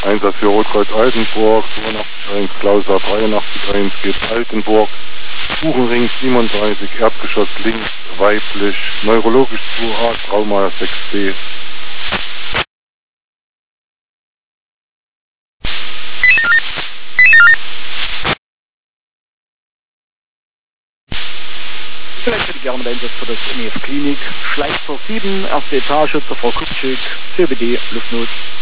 Einsatz für Rotkreuz Altenburg, 82.1 Klausa 83.1 geht Altenburg, Buchenring 37, Erdgeschoss links, weiblich, neurologisch 2A, Trauma 6B. Vielleicht hätte ich gerne den Einsatz für das NEF Klinik, Schleichtor 7, erste Etage zur Frau Kupczyk, CBD, Luftnot.